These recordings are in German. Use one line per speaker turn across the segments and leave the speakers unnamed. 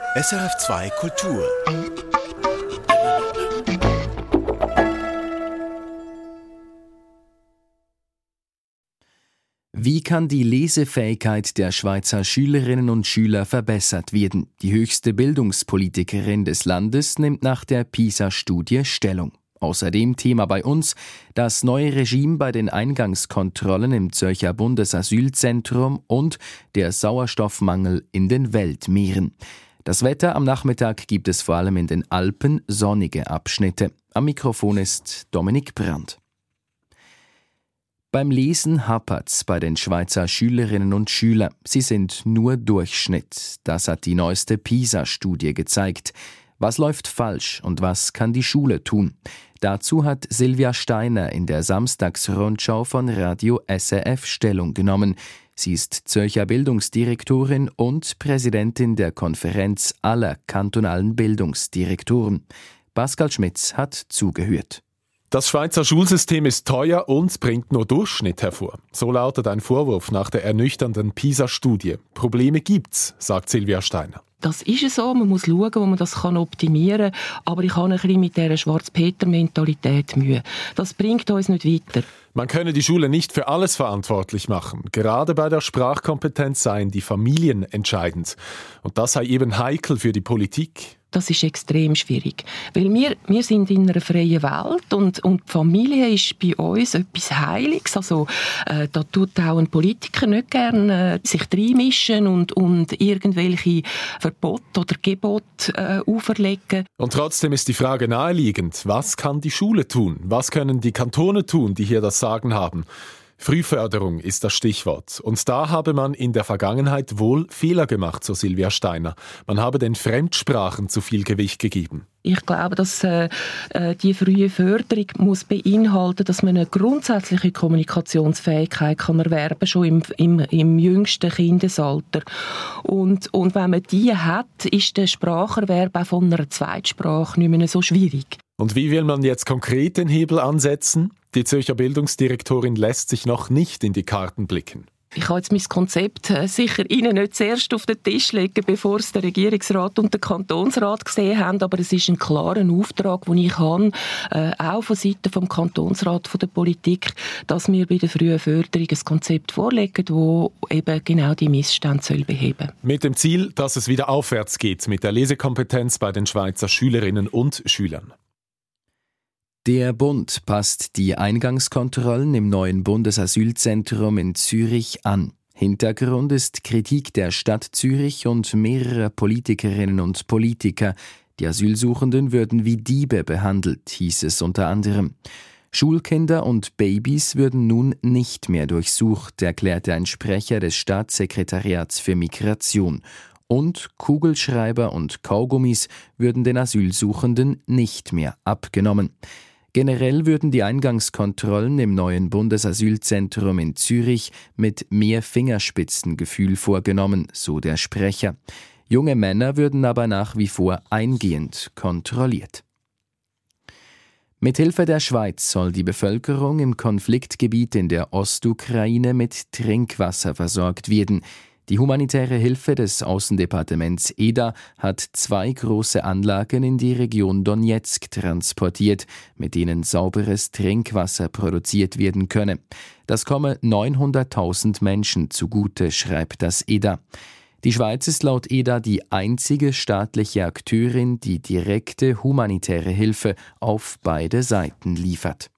SRF 2 Kultur.
Wie kann die Lesefähigkeit der Schweizer Schülerinnen und Schüler verbessert werden? Die höchste Bildungspolitikerin des Landes nimmt nach der PISA-Studie Stellung. Außerdem Thema bei uns das neue Regime bei den Eingangskontrollen im Zürcher Bundesasylzentrum und der Sauerstoffmangel in den Weltmeeren. Das Wetter am Nachmittag gibt es vor allem in den Alpen sonnige Abschnitte. Am Mikrofon ist Dominik Brandt. Beim Lesen hapert's bei den Schweizer Schülerinnen und Schülern. Sie sind nur Durchschnitt. Das hat die neueste PISA-Studie gezeigt. Was läuft falsch und was kann die Schule tun? Dazu hat Silvia Steiner in der Samstagsrundschau von Radio SRF Stellung genommen. Sie ist Zürcher Bildungsdirektorin und Präsidentin der Konferenz aller kantonalen Bildungsdirektoren. Pascal Schmitz hat zugehört.
Das Schweizer Schulsystem ist teuer und bringt nur Durchschnitt hervor. So lautet ein Vorwurf nach der ernüchternden PISA-Studie. Probleme gibt's, sagt Silvia Steiner.
Das ist so, man muss schauen, wo man das optimieren kann. Aber ich habe ein bisschen mit dieser Schwarz-Peter-Mentalität Mühe. Das bringt uns nicht weiter.
Man könne die Schule nicht für alles verantwortlich machen. Gerade bei der Sprachkompetenz seien die Familien entscheidend. Und das sei eben heikel für die Politik.
Das ist extrem schwierig, weil wir sind in einer freien Welt und die Familie ist bei uns etwas Heiliges. Also da tut auch ein Politiker nicht gerne sich reinmischen und irgendwelche Verbote oder Gebote auferlegen.
Und trotzdem ist die Frage naheliegend, was kann die Schule tun? Was können die Kantone tun, die hier das Sagen haben? Frühförderung ist das Stichwort. Und da habe man in der Vergangenheit wohl Fehler gemacht, so Silvia Steiner. Man habe den Fremdsprachen zu viel Gewicht gegeben.
Ich glaube, dass die frühe Förderung muss beinhalten, dass man eine grundsätzliche Kommunikationsfähigkeit kann erwerben, schon im jüngsten Kindesalter. Und wenn man die hat, ist der Spracherwerb auch von einer Zweitsprache nicht mehr so schwierig.
Und wie will man jetzt konkret den Hebel ansetzen? Die Zürcher Bildungsdirektorin lässt sich noch nicht in die Karten blicken.
Ich habe jetzt mein Konzept sicher Ihnen nicht zuerst auf den Tisch legen, bevor es der Regierungsrat und der Kantonsrat gesehen haben, aber es ist ein klarer Auftrag, den ich habe, auch von Seiten vom Kantonsrat, von der Politik, dass wir bei der frühen Förderung ein Konzept vorlegen, das eben genau die Missstände beheben soll.
Mit dem Ziel, dass es wieder aufwärts geht mit der Lesekompetenz bei den Schweizer Schülerinnen und Schülern.
Der Bund passt die Eingangskontrollen im neuen Bundesasylzentrum in Zürich an. Hintergrund ist Kritik der Stadt Zürich und mehrerer Politikerinnen und Politiker. Die Asylsuchenden würden wie Diebe behandelt, hieß es unter anderem. Schulkinder und Babys würden nun nicht mehr durchsucht, erklärte ein Sprecher des Staatssekretariats für Migration. Und Kugelschreiber und Kaugummis würden den Asylsuchenden nicht mehr abgenommen. Generell würden die Eingangskontrollen im neuen Bundesasylzentrum in Zürich mit mehr Fingerspitzengefühl vorgenommen, so der Sprecher. Junge Männer würden aber nach wie vor eingehend kontrolliert. Mithilfe der Schweiz soll die Bevölkerung im Konfliktgebiet in der Ostukraine mit Trinkwasser versorgt werden. Die humanitäre Hilfe des Außendepartements EDA hat 2 große Anlagen in die Region Donezk transportiert, mit denen sauberes Trinkwasser produziert werden könne. Das komme 900.000 Menschen zugute, schreibt das EDA. Die Schweiz ist laut EDA die einzige staatliche Akteurin, die direkte humanitäre Hilfe auf beide Seiten liefert.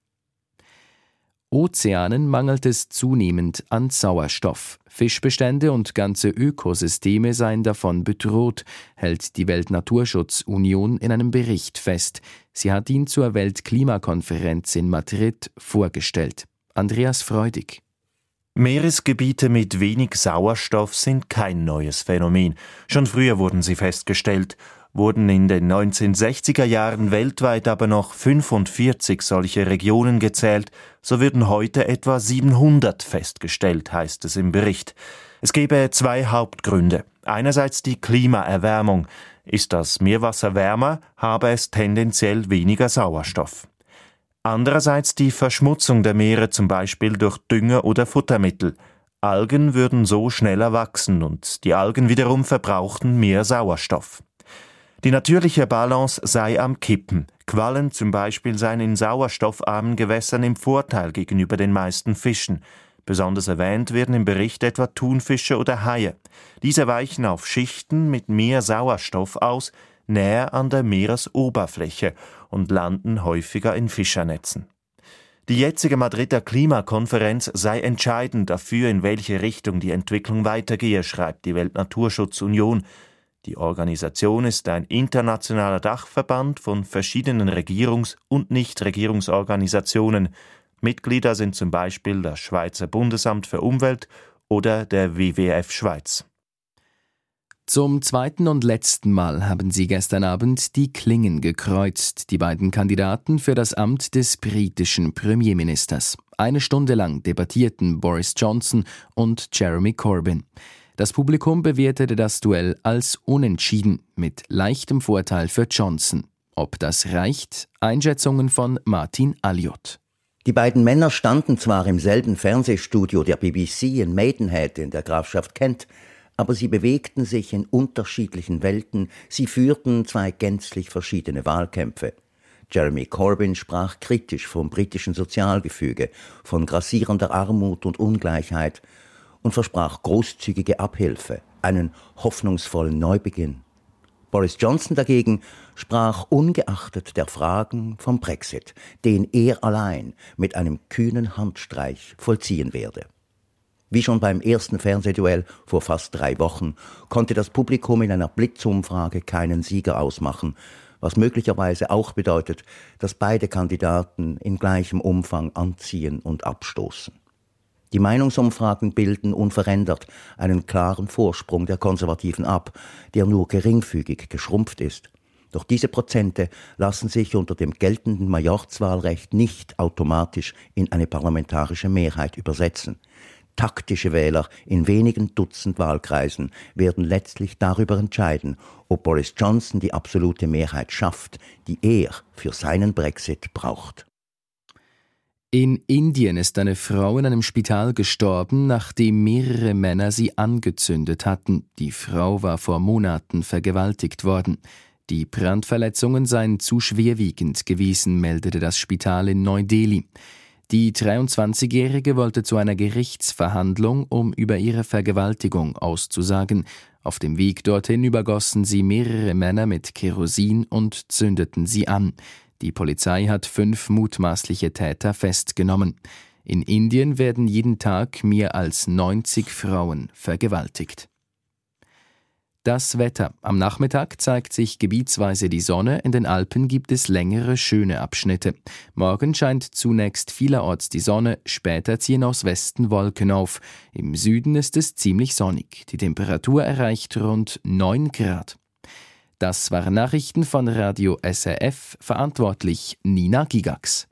Ozeanen mangelt es zunehmend an Sauerstoff. Fischbestände und ganze Ökosysteme seien davon bedroht, hält die Weltnaturschutzunion in einem Bericht fest. Sie hat ihn zur Weltklimakonferenz in Madrid vorgestellt. Andreas Freudig.
Meeresgebiete mit wenig Sauerstoff sind kein neues Phänomen. Schon früher wurden sie festgestellt. Wurden in den 1960er Jahren weltweit aber noch 45 solche Regionen gezählt, so würden heute etwa 700 festgestellt, heißt es im Bericht. Es gebe 2 Hauptgründe. Einerseits die Klimaerwärmung. Ist das Meerwasser wärmer, habe es tendenziell weniger Sauerstoff. Andererseits die Verschmutzung der Meere, zum Beispiel durch Dünger oder Futtermittel. Algen würden so schneller wachsen und die Algen wiederum verbrauchten mehr Sauerstoff. Die natürliche Balance sei am Kippen. Quallen zum Beispiel seien in sauerstoffarmen Gewässern im Vorteil gegenüber den meisten Fischen. Besonders erwähnt werden im Bericht etwa Thunfische oder Haie. Diese weichen auf Schichten mit mehr Sauerstoff aus, näher an der Meeresoberfläche und landen häufiger in Fischernetzen. Die jetzige Madrider Klimakonferenz sei entscheidend dafür, in welche Richtung die Entwicklung weitergehe, schreibt die Weltnaturschutzunion. Die Organisation ist ein internationaler Dachverband von verschiedenen Regierungs- und Nichtregierungsorganisationen. Mitglieder sind zum Beispiel das Schweizer Bundesamt für Umwelt oder der WWF Schweiz.
Zum zweiten und letzten Mal haben sie gestern Abend die Klingen gekreuzt, die beiden Kandidaten für das Amt des britischen Premierministers. 1 Stunde lang debattierten Boris Johnson und Jeremy Corbyn. Das Publikum bewertete das Duell als unentschieden, mit leichtem Vorteil für Johnson. Ob das reicht? Einschätzungen von Martin Alliot.
Die beiden Männer standen zwar im selben Fernsehstudio der BBC in Maidenhead in der Grafschaft Kent, aber sie bewegten sich in unterschiedlichen Welten, sie führten 2 gänzlich verschiedene Wahlkämpfe. Jeremy Corbyn sprach kritisch vom britischen Sozialgefüge, von grassierender Armut und Ungleichheit und versprach großzügige Abhilfe, einen hoffnungsvollen Neubeginn. Boris Johnson dagegen sprach ungeachtet der Fragen vom Brexit, den er allein mit einem kühnen Handstreich vollziehen werde. Wie schon beim ersten Fernsehduell vor fast 3 Wochen konnte das Publikum in einer Blitzumfrage keinen Sieger ausmachen, was möglicherweise auch bedeutet, dass beide Kandidaten in gleichem Umfang anziehen und abstoßen. Die Meinungsumfragen bilden unverändert einen klaren Vorsprung der Konservativen ab, der nur geringfügig geschrumpft ist. Doch diese Prozente lassen sich unter dem geltenden Majorzwahlrecht nicht automatisch in eine parlamentarische Mehrheit übersetzen. Taktische Wähler in wenigen Dutzend Wahlkreisen werden letztlich darüber entscheiden, ob Boris Johnson die absolute Mehrheit schafft, die er für seinen Brexit braucht.
In Indien ist eine Frau in einem Spital gestorben, nachdem mehrere Männer sie angezündet hatten. Die Frau war vor Monaten vergewaltigt worden. Die Brandverletzungen seien zu schwerwiegend gewesen, meldete das Spital in Neu-Delhi. Die 23-Jährige wollte zu einer Gerichtsverhandlung, um über ihre Vergewaltigung auszusagen. Auf dem Weg dorthin übergossen sie mehrere Männer mit Kerosin und zündeten sie an. Die Polizei hat 5 mutmaßliche Täter festgenommen. In Indien werden jeden Tag mehr als 90 Frauen vergewaltigt. Das Wetter. Am Nachmittag zeigt sich gebietsweise die Sonne, in den Alpen gibt es längere, schöne Abschnitte. Morgen scheint zunächst vielerorts die Sonne, später ziehen aus Westen Wolken auf. Im Süden ist es ziemlich sonnig. Die Temperatur erreicht rund 9 Grad. Das waren Nachrichten von Radio SRF, verantwortlich Nina Gigax.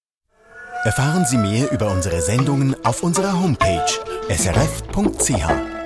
Erfahren Sie mehr über unsere Sendungen auf unserer Homepage srf.ch.